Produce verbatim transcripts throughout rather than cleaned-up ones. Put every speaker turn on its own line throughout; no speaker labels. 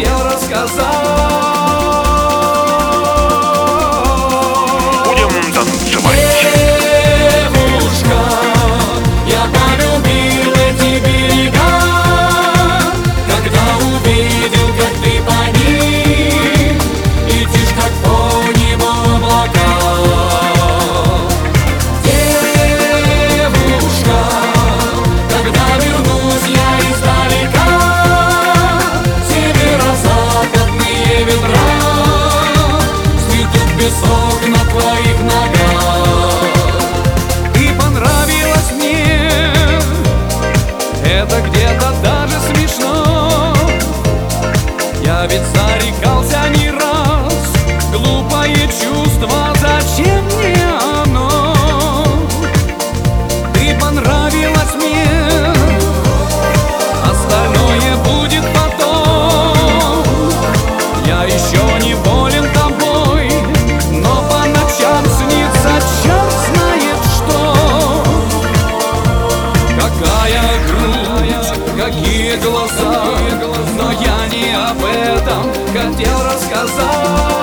хотел рассказать.
Будем танцевать.
Девушка, я полюбил эти берега, когда увидел, как ты по ним летишь, как по небу облака. Девушка, когда вернусь я издалека, северо-западные ветра сметут песок на твоих ногах. Ты понравилась мне, это где-то даже смешно. Я ведь зарекался не раз, глупое чувство, зачем мне оно? Ты понравилась мне, остальное будет потом. Я еще не болен тобой, но по ночам снится черт знает что. Какая грудь, какие глаза, но я не об этом хотел рассказать.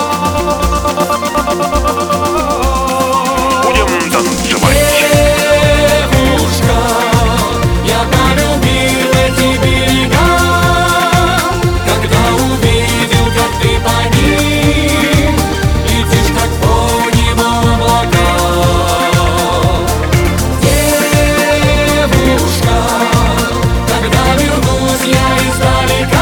Будем танцевать.
Девушка, я полюбил эти берега, когда увидел, как ты по ним летишь, как по небу облака. Девушка, когда вернусь я издалека,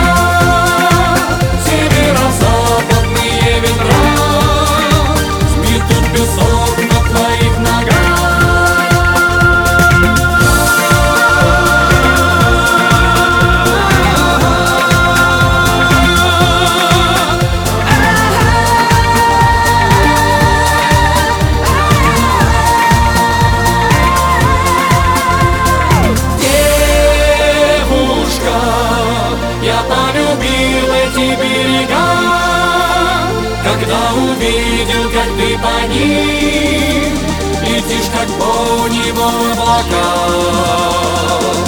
северо-западные ветра сметут песок на твоих ногах. Девушка, я полюбил эти берега, когда увидел, как ты по ним летишь, как по небу облака.